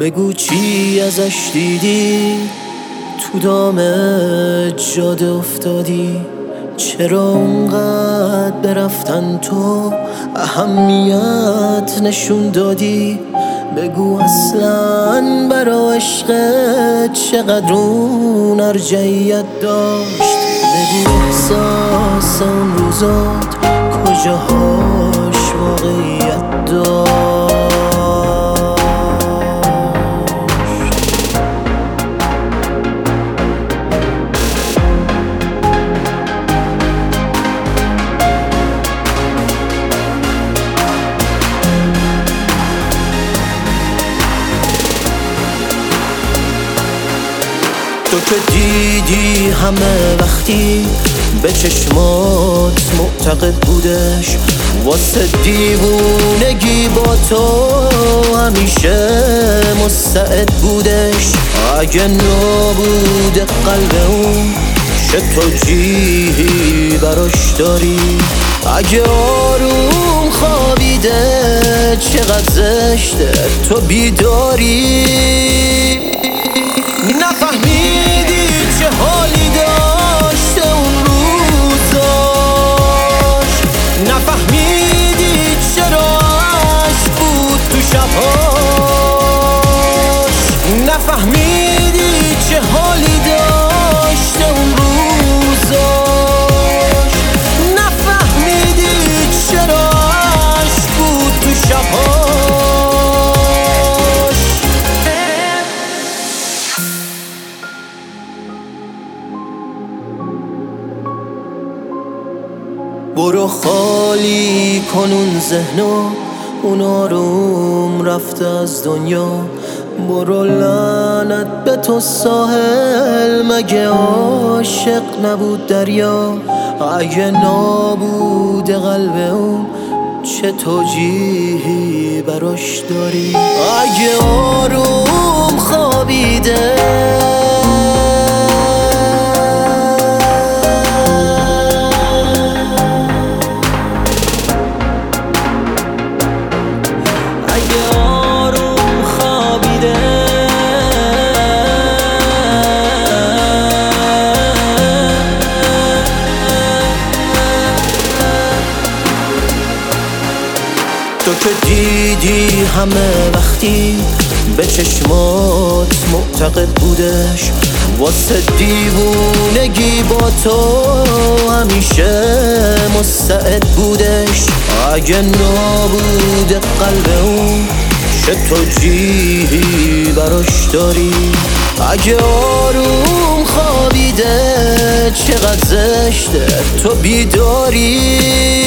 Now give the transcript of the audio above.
بگو چی ازش دیدی؟ تو دام جاده افتادی؟ چرا اونقدر به رفتن تو اهمیت نشون دادی؟ بگو اصلاً برا عشقت چقدر اون ارجعیت داشت؟ بگو احساس اون روزات کجاهاش واقعیت داشت؟ تو که دیدی همه وقتی به چشمات معتقد بودش، واسه دیوونگی با تو همیشه مستعد بودش. اگه نابود قلب اون چه توجیهی براش داری؟ اگه آروم خوابیده چقدر زشته تو بیداری؟ نفهمیدی چه حالی داشته اون روزاش؟ نفهمیدی چرا عشق بود تو شبهاش؟ نفهمیدی چه حالی داشته اون روزاش؟ نفهمیدی چرا عشق بود تو شبهاش؟ برو خالی کن اون ذهنو، اون آروم رفته از دنیا. برو لعنت به تو ساحل، مگه عاشق نبود دریا؟ اگه نابود قلب اون چه توجیهی براش داری؟ اگه آروم خوابیده تو که دیدی همه وقتی به چشمات معتقد بودش، واسه دیوونگی با تو همیشه مستعد بودش. اگه نابود قلب اون چه توجیهی براش داری؟ اگه آروم خوابیده چقدر زشته تو بیداری؟